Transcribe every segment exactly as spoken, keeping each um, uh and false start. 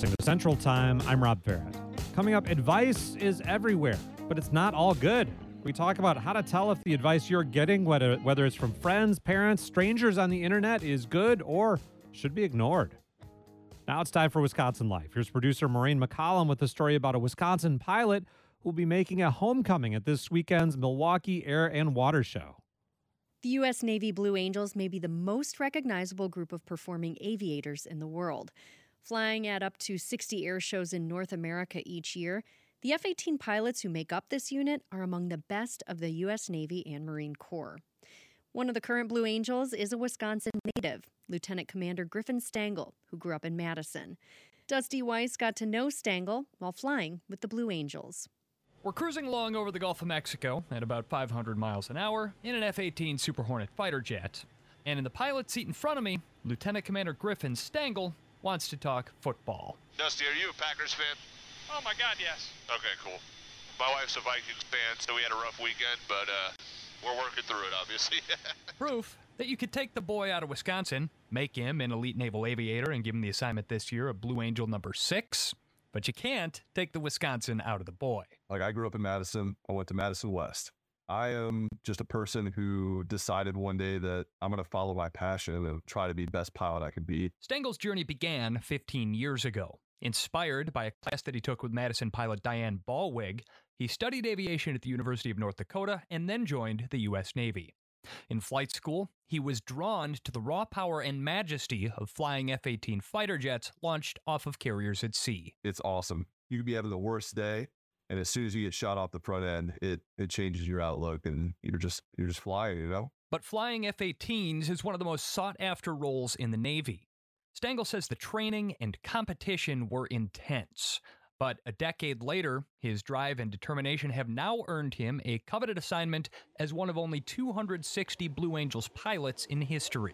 listening to Central Time. I'm Rob Farrett. Coming up, advice is everywhere, but it's not all good. We talk about how to tell if the advice you're getting, whether whether it's from friends, parents, strangers on the internet, is good or should be ignored. Now it's time for Wisconsin Life. Here's producer Maureen McCollum with a story about a Wisconsin pilot who will be making a homecoming at this weekend's Milwaukee Air and Water Show. The U S Navy Blue Angels may be the most recognizable group of performing aviators in the world. Flying at up to sixty air shows in North America each year, the F eighteen pilots who make up this unit are among the best of the U S Navy and Marine Corps. One of the current Blue Angels is a Wisconsin native, Lieutenant Commander Griffin Stangl, who grew up in Madison. Dusty Weiss got to know Stangl while flying with the Blue Angels. We're cruising along over the Gulf of Mexico at about five hundred miles an hour in an F eighteen Super Hornet fighter jet. And in the pilot seat in front of me, Lieutenant Commander Griffin Stangl wants to talk football. Dusty, are you a Packers fan? Oh my God, yes. Okay, cool. My wife's a Vikings fan, so we had a rough weekend, but uh, we're working through it, obviously. Proof that you could take the boy out of Wisconsin, make him an elite naval aviator, and give him the assignment this year of Blue Angel number six. But you can't take the Wisconsin out of the boy. Like, I grew up in Madison. I went to Madison West. I am just a person who decided one day that I'm going to follow my passion and try to be the best pilot I could be. Stangl's journey began fifteen years ago. Inspired by a class that he took with Madison pilot Diane Ballwig, he studied aviation at the University of North Dakota and then joined the U S Navy. In flight school, he was drawn to the raw power and majesty of flying F eighteen fighter jets launched off of carriers at sea. It's awesome. You could be having the worst day, and as soon as you get shot off the front end, it it changes your outlook, and you're just you're just flying, you know? But flying F eighteens is one of the most sought-after roles in the Navy. Stangl says the training and competition were intense. But a decade later, his drive and determination have now earned him a coveted assignment as one of only two hundred sixty Blue Angels pilots in history.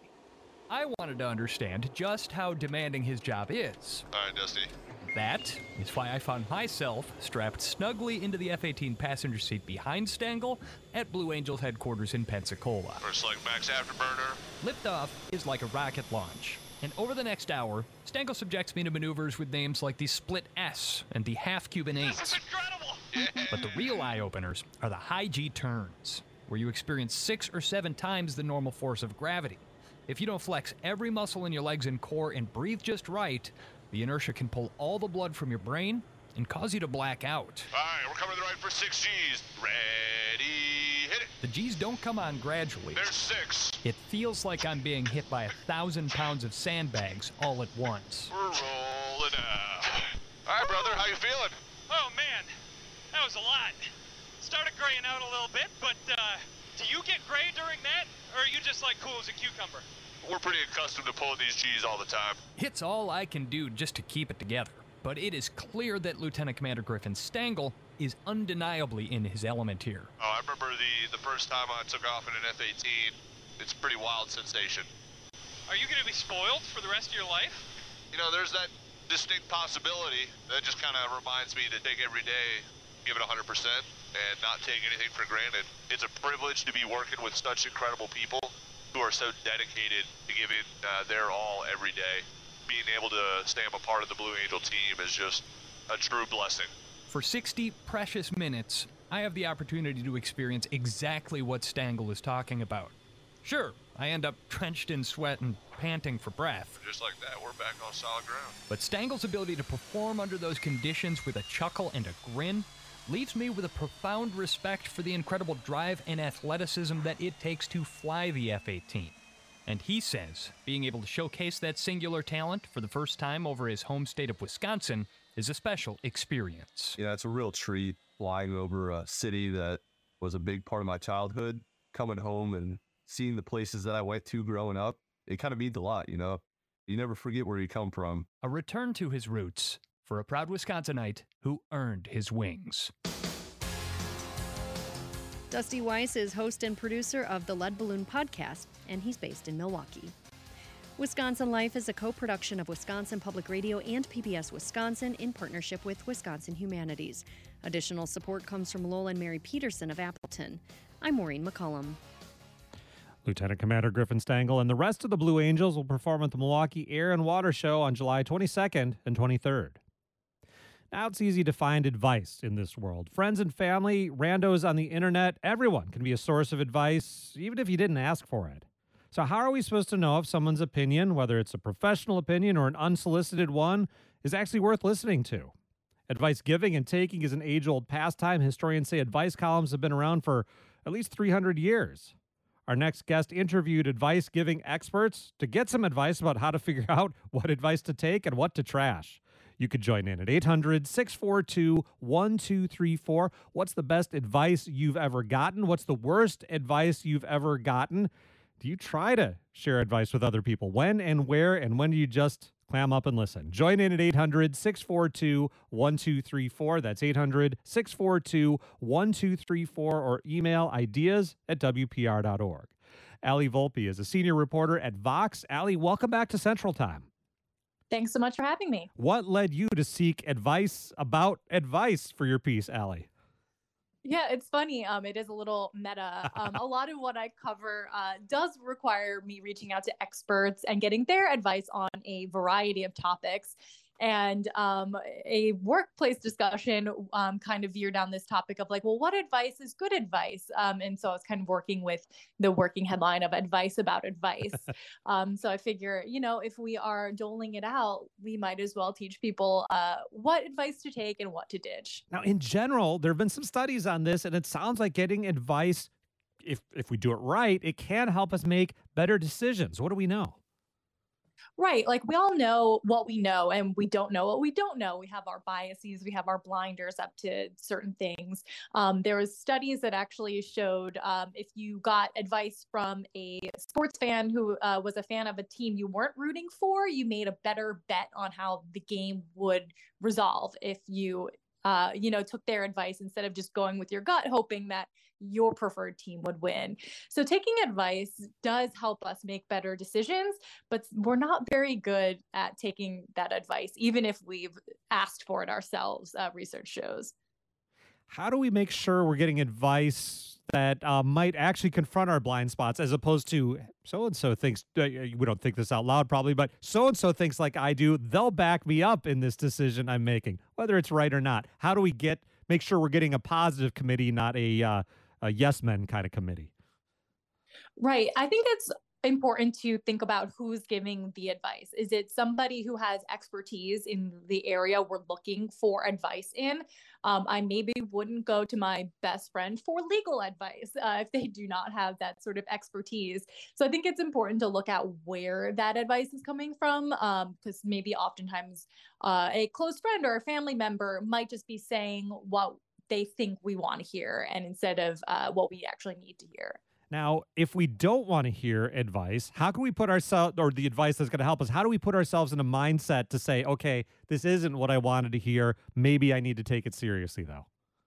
I wanted to understand just how demanding his job is. All right, Dusty. That is why I found myself strapped snugly into the F eighteen passenger seat behind Stangl at Blue Angels headquarters in Pensacola. First like Max Afterburner. Liftoff is like a rocket launch. And over the next hour, Stangl subjects me to maneuvers with names like the Split S and the Half Cuban eight. This is incredible! Yeah. But the real eye-openers are the high G turns, where you experience six or seven times the normal force of gravity. If you don't flex every muscle in your legs and core and breathe just right, the inertia can pull all the blood from your brain and cause you to black out. All right, we're coming to the right for six G's. Ready, hit it. The G's don't come on gradually. There's six. It feels like I'm being hit by a thousand pounds of sandbags all at once. We're rolling out. All right, brother, how you feeling? Oh man, that was a lot. Started graying out a little bit, but uh, do you get gray during that, or are you just like cool as a cucumber? We're pretty accustomed to pulling these G's all the time. It's all I can do just to keep it together. But it is clear that Lieutenant Commander Griffin Stangl is undeniably in his element here. Oh, I remember the, the first time I took off in an F eighteen. It's a pretty wild sensation. Are you going to be spoiled for the rest of your life? You know, there's that distinct possibility that just kind of reminds me to take every day, give it one hundred percent, and not take anything for granted. It's a privilege to be working with such incredible people who are so dedicated to giving uh, their all every day. Being able to stay a part of the Blue Angel team is just a true blessing. For sixty precious minutes, I have the opportunity to experience exactly what Stangl is talking about. Sure, I end up drenched in sweat and panting for breath. Just like that, we're back on solid ground. But Stangl's ability to perform under those conditions with a chuckle and a grin leaves me with a profound respect for the incredible drive and athleticism that it takes to fly the F eighteen. And he says being able to showcase that singular talent for the first time over his home state of Wisconsin is a special experience. You know, it's a real treat flying over a city that was a big part of my childhood, coming home and seeing the places that I went to growing up. It kind of means a lot, you know. You never forget where you come from. A return to his roots for a proud Wisconsinite who earned his wings. Dusty Weiss is host and producer of the Lead Balloon podcast, and he's based in Milwaukee. Wisconsin Life is a co-production of Wisconsin Public Radio and P B S Wisconsin in partnership with Wisconsin Humanities. Additional support comes from Lowell and Mary Peterson of Appleton. I'm Maureen McCollum. Lieutenant Commander Griffin Stangl and the rest of the Blue Angels will perform at the Milwaukee Air and Water Show on July twenty-second and twenty-third. Now it's easy to find advice in this world. Friends and family, randos on the internet, everyone can be a source of advice, even if you didn't ask for it. So how are we supposed to know if someone's opinion, whether it's a professional opinion or an unsolicited one, is actually worth listening to? Advice giving and taking is an age-old pastime. Historians say advice columns have been around for at least three hundred years. Our next guest interviewed advice-giving experts to get some advice about how to figure out what advice to take and what to trash. You could join in at eight hundred, six four two, one two three four. What's the best advice you've ever gotten? What's the worst advice you've ever gotten? Do you try to share advice with other people? When and where, and when do you just clam up and listen? Join in at eight hundred, six four two, one two three four. That's eight hundred, six four two, one two three four, or email ideas at W P R dot org. Allie Volpe is a senior reporter at Vox. Allie, welcome back to Central Time. Thanks so much for having me. What led you to seek advice about advice for your piece, Allie? Yeah, it's funny. Um, it is a little meta. Um, a lot of what I cover uh, does require me reaching out to experts and getting their advice on a variety of topics. And um, a workplace discussion um, kind of veered down this topic of like, well, what advice is good advice? Um, and so I was kind of working with the working headline of advice about advice. um, so I figure, you know, if we are doling it out, we might as well teach people uh, what advice to take and what to ditch. Now, in general, there have been some studies on this, and it sounds like getting advice, if if we do it right, it can help us make better decisions. What do we know? Right. Like we all know what we know and we don't know what we don't know. We have our biases, we have our blinders up to certain things. Um, there was studies that actually showed um, if you got advice from a sports fan who uh, was a fan of a team you weren't rooting for, you made a better bet on how the game would resolve if you Uh, you know, took their advice instead of just going with your gut, hoping that your preferred team would win. So taking advice does help us make better decisions, but we're not very good at taking that advice, even if we've asked for it ourselves, uh, research shows. How do we make sure we're getting advice that uh, might actually confront our blind spots, as opposed to so-and-so thinks, uh, we don't think this out loud probably, but so-and-so thinks like I do, they'll back me up in this decision I'm making, whether it's right or not? How do we get, make sure we're getting a positive committee, not a, uh, a yes men kind of committee? Right. I think it's important to think about who's giving the advice. Is it somebody who has expertise in the area we're looking for advice in? Um, I maybe wouldn't go to my best friend for legal advice uh, if they do not have that sort of expertise. So I think it's important to look at where that advice is coming from, because um, maybe oftentimes uh, a close friend or a family member might just be saying what they think we want to hear, and instead of uh, what we actually need to hear. Now, if we don't want to hear advice, how can we put ourselves, or the advice that's going to help us, how do we put ourselves in a mindset to say, okay, this isn't what I wanted to hear. Maybe I need to take it seriously, though?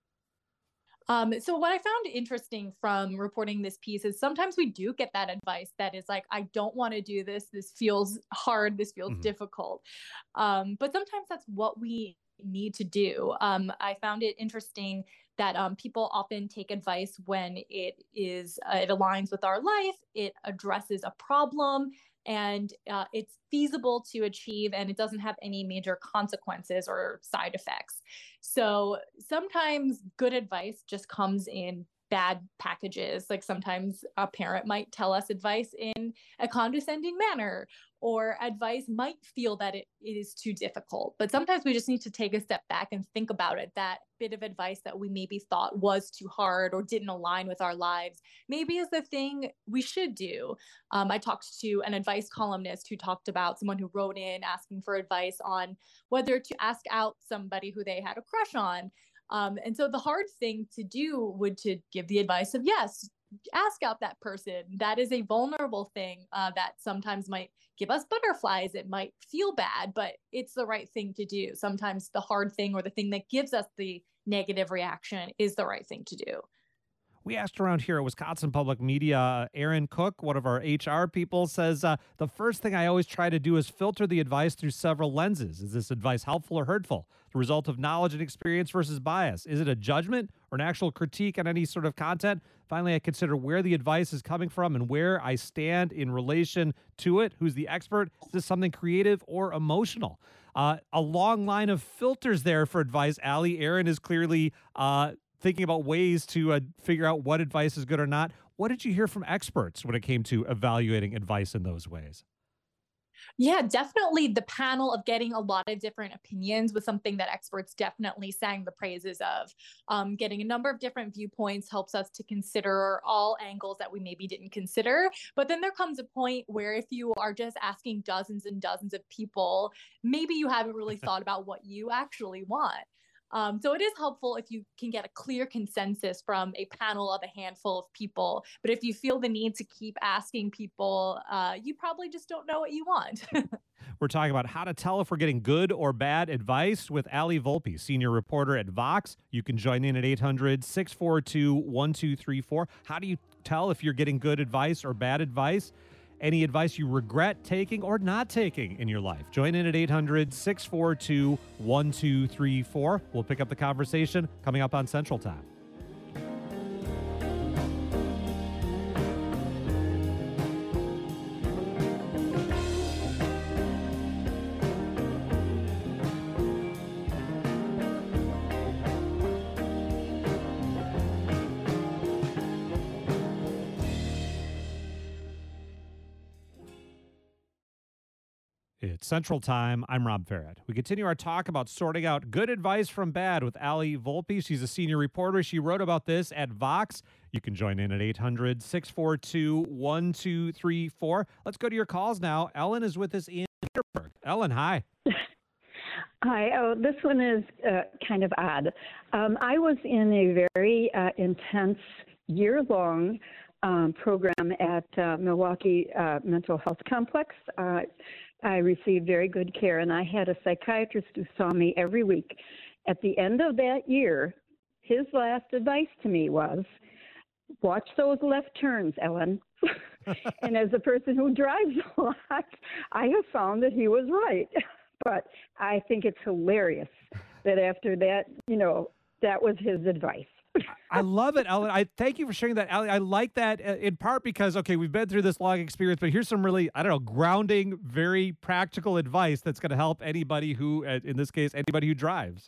Um, so what I found interesting from reporting this piece is sometimes we do get that advice that is like, I don't want to do this. This feels hard. This feels mm-hmm. difficult. Um, but sometimes that's what we need to do. Um, I found it interesting that um, people often take advice when it is uh, it aligns with our life, it addresses a problem, and uh, it's feasible to achieve, and it doesn't have any major consequences or side effects. So sometimes good advice just comes in bad packages. Like sometimes a parent might tell us advice in a condescending manner, or advice might feel that it, it is too difficult. But sometimes we just need to take a step back and think about it. That bit of advice that we maybe thought was too hard or didn't align with our lives, maybe is the thing we should do. Um, I talked to an advice columnist who talked about someone who wrote in asking for advice on whether to ask out somebody who they had a crush on. Um, and so the hard thing to do would to give the advice of, yes, ask out that person. That is a vulnerable thing uh, that sometimes might give us butterflies. It might feel bad, but it's the right thing to do. Sometimes the hard thing or the thing that gives us the negative reaction is the right thing to do. We asked around here at Wisconsin Public Media, Aaron Cook, one of our H R people, says, uh, the first thing I always try to do is filter the advice through several lenses. Is this advice helpful or hurtful? The result of knowledge and experience versus bias? Is it a judgment or an actual critique on any sort of content? Finally, I consider where the advice is coming from and where I stand in relation to it. Who's the expert? Is this something creative or emotional? Uh, a long line of filters there for advice. Allie, Aaron is clearly uh, thinking about ways to uh, figure out what advice is good or not. What did you hear from experts when it came to evaluating advice in those ways? Yeah, definitely the panel of getting a lot of different opinions was something that experts definitely sang the praises of. Um, getting a number of different viewpoints helps us to consider all angles that we maybe didn't consider. But then there comes a point where if you are just asking dozens and dozens of people, maybe you haven't really thought about what you actually want. Um, so it is helpful if you can get a clear consensus from a panel of a handful of people. But if you feel the need to keep asking people, uh, you probably just don't know what you want. We're talking about how to tell if we're getting good or bad advice with Allie Volpe, senior reporter at Vox. You can join in at eight hundred, six four two, one two three four. How do you tell if you're getting good advice or bad advice? Any advice you regret taking or not taking in your life? Join in at eight hundred, six four two, one two three four. We'll pick up the conversation coming up on Central Time. It's Central Time. I'm Rob Farrett. We continue our talk about sorting out good advice from bad with Allie Volpe. She's a senior reporter. She wrote about this at Vox. You can join in at eight hundred, six four two, one two three four. Let's go to your calls now. Ellen is with us in Petersburg. Ellen, hi. Hi. Oh, this one is uh, kind of odd. Um, I was in a very uh, intense year-long um, program at uh, Milwaukee uh, Mental Health Complex. Uh, I received very good care, and I had a psychiatrist who saw me every week. At the end of that year, his last advice to me was, watch those left turns, Ellen. And as a person who drives a lot, I have found that he was right. But I think it's hilarious that after that, you know, that was his advice. I love it, Ellen. I thank you for sharing that, Allie. I like that uh, in part because, okay, we've been through this long experience, but here's some really, I don't know, grounding, very practical advice that's going to help anybody who, uh, in this case, anybody who drives.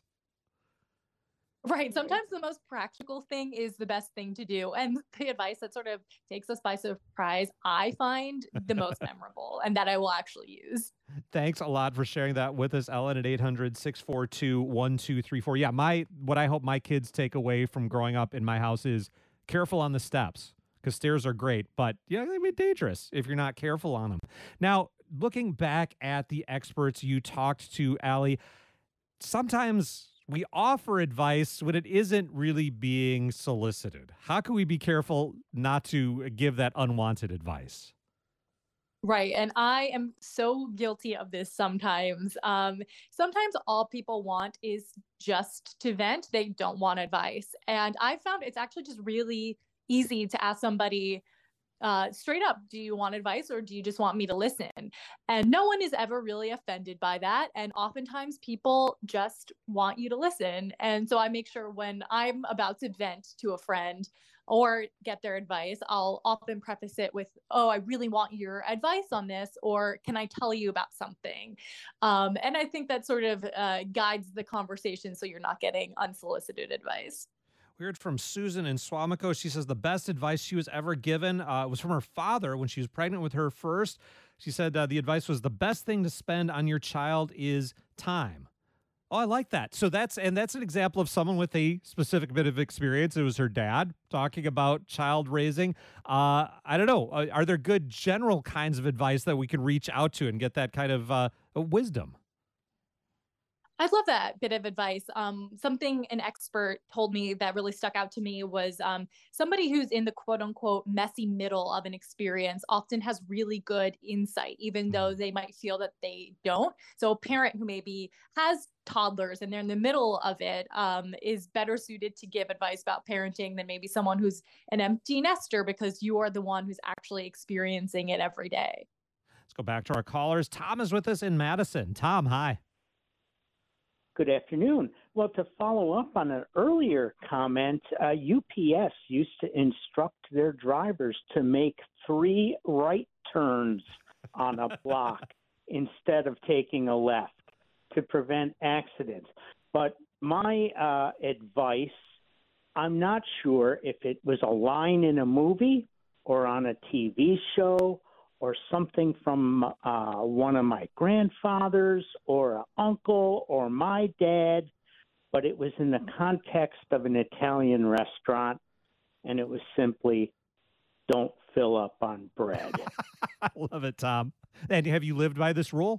Right. Sometimes the most practical thing is the best thing to do. And the advice that sort of takes us by surprise, I find the most memorable and that I will actually use. Thanks a lot for sharing that with us, Ellen, at eight hundred, six four two, one two three four. Yeah, my what I hope my kids take away from growing up in my house is careful on the steps, because stairs are great, but yeah, they can be dangerous if you're not careful on them. Now, looking back at the experts you talked to, Allie, sometimes we offer advice when it isn't really being solicited. How can we be careful not to give that unwanted advice? Right. And I am so guilty of this sometimes. Um, sometimes all people want is just to vent. They don't want advice. And I found it's actually just really easy to ask somebody uh, straight up, do you want advice or do you just want me to listen? And no one is ever really offended by that. And oftentimes people just want you to listen. And so I make sure when I'm about to vent to a friend or get their advice, I'll often preface it with, oh, I really want your advice on this, or can I tell you about something? Um, and I think that sort of uh, guides the conversation so you're not getting unsolicited advice. We heard from Susan in Swamico. She says the best advice she was ever given uh, was from her father when she was pregnant with her first. She said uh, the advice was the best thing to spend on your child is time. Oh, I like that. So that's, and that's an example of someone with a specific bit of experience. It was her dad talking about child raising. Uh, I don't know. Uh, are there good general kinds of advice that we can reach out to and get that kind of uh, wisdom? I love that bit of advice. Um, something an expert told me that really stuck out to me was um, somebody who's in the quote unquote messy middle of an experience often has really good insight, even though they might feel that they don't. So a parent who maybe has toddlers and they're in the middle of it um, is better suited to give advice about parenting than maybe someone who's an empty nester, because you are the one who's actually experiencing it every day. Let's go back to our callers. Tom is with us in Madison. Tom, hi. Good afternoon. Well, to follow up on an earlier comment, uh, U P S used to instruct their drivers to make three right turns on a block instead of taking a left. to prevent accidents. But my uh, advice, I'm not sure if it was a line in a movie or on a T V show or something from uh, one of my grandfathers or an uncle or my dad, but it was in the context of an Italian restaurant, and it was simply, don't fill up on bread. I love it, Tom. And have you lived by this rule?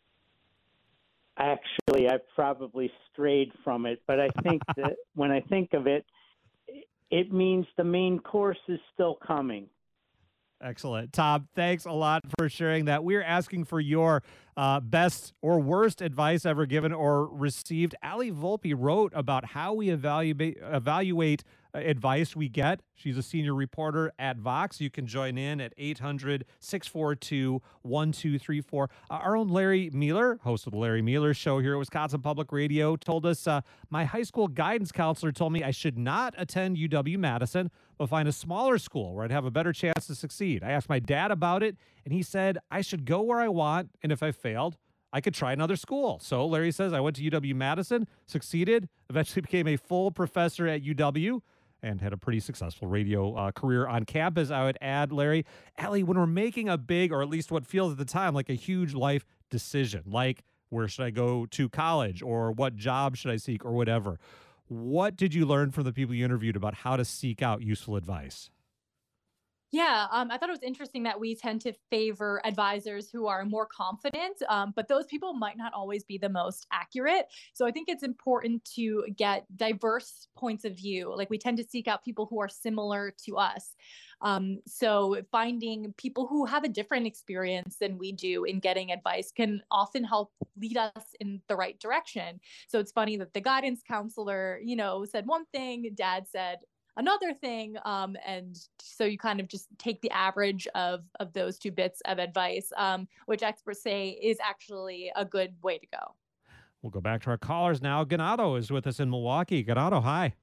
Actually, I've probably strayed from it, but I think that when I think of it, it means the main course is still coming. Excellent. Tom, thanks a lot for sharing that. We're asking for your uh, best or worst advice ever given or received. Ali Volpe wrote about how we evaluate, evaluate uh, advice we get. She's a senior reporter at Vox. You can join in at eight hundred, six four two, one two three four. Uh, our own Larry Mueller, host of the Larry Mueller Show here at Wisconsin Public Radio, told us, uh, my high school guidance counselor told me I should not attend U W-Madison, but find a smaller school where I'd have a better chance to succeed. I asked my dad about it, and he said I should go where I want, and if I failed, I could try another school. So Larry says I went to U W-Madison, succeeded, eventually became a full professor at U W, and had a pretty successful radio uh, career on campus. I would add, Larry, Ali, when we're making a big, or at least what feels at the time like a huge life decision, like where should I go to college, or what job should I seek, or whatever, what did you learn from the people you interviewed about how to seek out useful advice? Yeah, um, I thought it was interesting that we tend to favor advisors who are more confident, um, but those people might not always be the most accurate. So I think it's important to get diverse points of view. Like we tend to seek out people who are similar to us. Um, so finding people who have a different experience than we do in getting advice can often help lead us in the right direction. So it's funny that the guidance counselor, you know, said one thing, dad said another thing. Um, and so you kind of just take the average of, of those two bits of advice, um, which experts say is actually a good way to go. We'll go back to our callers now. Ganado is with us in Milwaukee. Ganado, hi.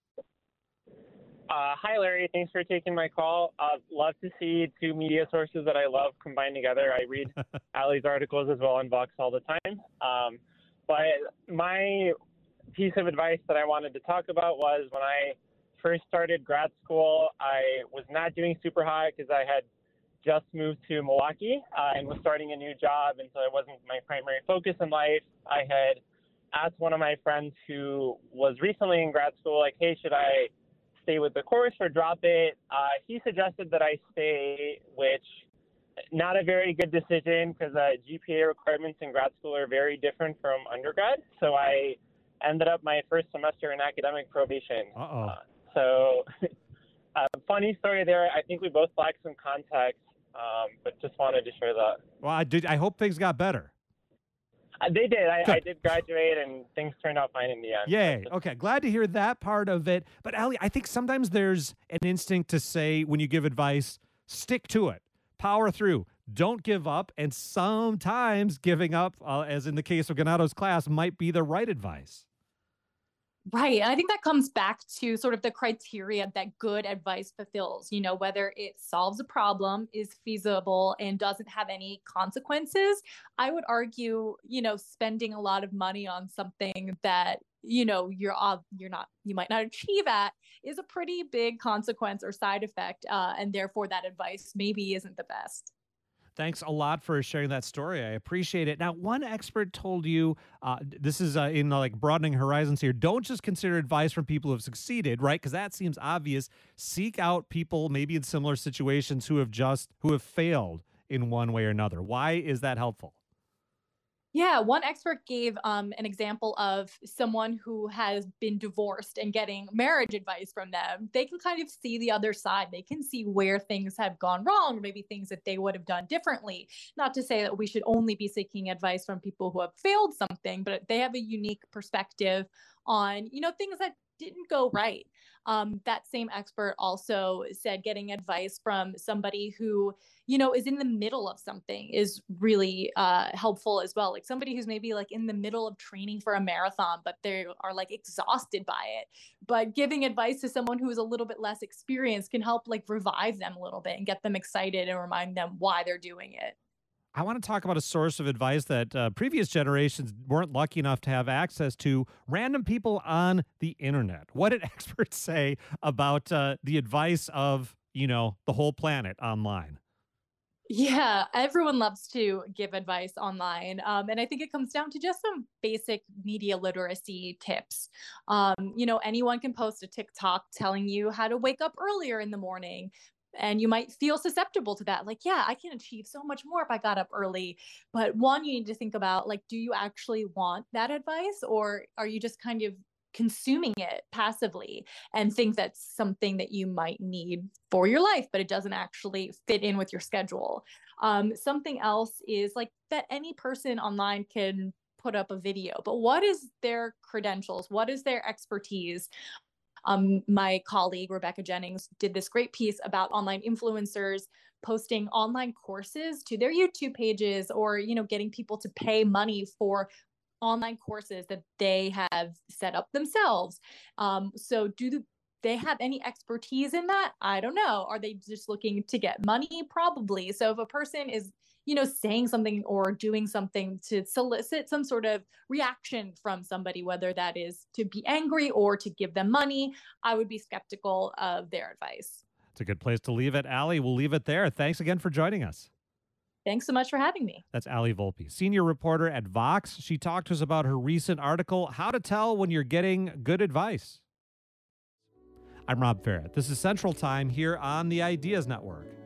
Uh, hi, Larry. Thanks for taking my call. Uh, love to see two media sources that I love combined together. I read Ali's articles as well on Vox all the time. Um, but my piece of advice that I wanted to talk about was when I first started grad school, I was not doing super high because I had just moved to Milwaukee uh, and was starting a new job, and so it wasn't my primary focus in life. I had asked one of my friends who was recently in grad school, like, hey, should I stay with the course or drop it? Uh, he suggested that I stay, which not a very good decision because uh, G P A requirements in grad school are very different from undergrad. So I ended up my first semester in academic probation. Uh-oh. Uh, So, uh, funny story there. I think we both lack some context, um, but just wanted to share that. Well, I did. I hope things got better. Uh, they did. I, I did graduate, and things turned out fine in the end. Yay. Okay. Glad to hear that part of it. But, Ali, I think sometimes there's an instinct to say when you give advice, stick to it, power through, don't give up. And sometimes giving up, uh, as in the case of Ganado's class, might be the right advice. Right. I think that comes back to sort of the criteria that good advice fulfills, you know, whether it solves a problem, is feasible, and doesn't have any consequences. I would argue, you know, spending a lot of money on something that, you know, you're uh, you're not, you might not achieve at is a pretty big consequence or side effect. Uh, and therefore that advice maybe isn't the best. Thanks a lot for sharing that story. I appreciate it. Now, one expert told you, uh, this is uh, in uh, like broadening horizons here, don't just consider advice from people who have succeeded, right? Because that seems obvious. Seek out people maybe in similar situations who have just, who have failed in one way or another. Why is that helpful? Yeah, one expert gave um, an example of someone who has been divorced and getting marriage advice from them. They can kind of see the other side. They can see where things have gone wrong, or maybe things that they would have done differently. Not to say that we should only be seeking advice from people who have failed something, but they have a unique perspective on, you know, things that didn't go right. Um, that same expert also said getting advice from somebody who, you know, is in the middle of something is really uh, helpful as well. Like somebody who's maybe like in the middle of training for a marathon, but they are like exhausted by it. But giving advice to someone who is a little bit less experienced can help like revive them a little bit and get them excited and remind them why they're doing it. I want to talk about a source of advice that uh, previous generations weren't lucky enough to have access to: random people on the internet. What did experts say about uh, the advice of, you know, the whole planet online? Yeah, everyone loves to give advice online. Um, and I think it comes down to just some basic media literacy tips. Um, you know, anyone can post a TikTok telling you how to wake up earlier in the morning. And you might feel susceptible to that. Like, yeah, I can achieve so much more if I got up early. But one, you need to think about, like, do you actually want that advice? Or are you just kind of consuming it passively and think that's something that you might need for your life, but it doesn't actually fit in with your schedule? Um, something else is like that any person online can put up a video, but what is their credentials? What is their expertise? Um, my colleague, Rebecca Jennings, did this great piece about online influencers posting online courses to their YouTube pages, or, you know, getting people to pay money for online courses that they have set up themselves. Um, so do they have any expertise in that? I don't know. Are they just looking to get money? Probably. So if a person is, you know, saying something or doing something to solicit some sort of reaction from somebody, whether that is to be angry or to give them money, I would be skeptical of their advice. It's a good place to leave it. Allie, we'll leave it there. Thanks again for joining us. Thanks so much for having me. That's Allie Volpe, senior reporter at Vox. She talked to us about her recent article, How to Tell When You're Getting Good Advice. I'm Rob Farrett. This is Central Time here on the Ideas Network.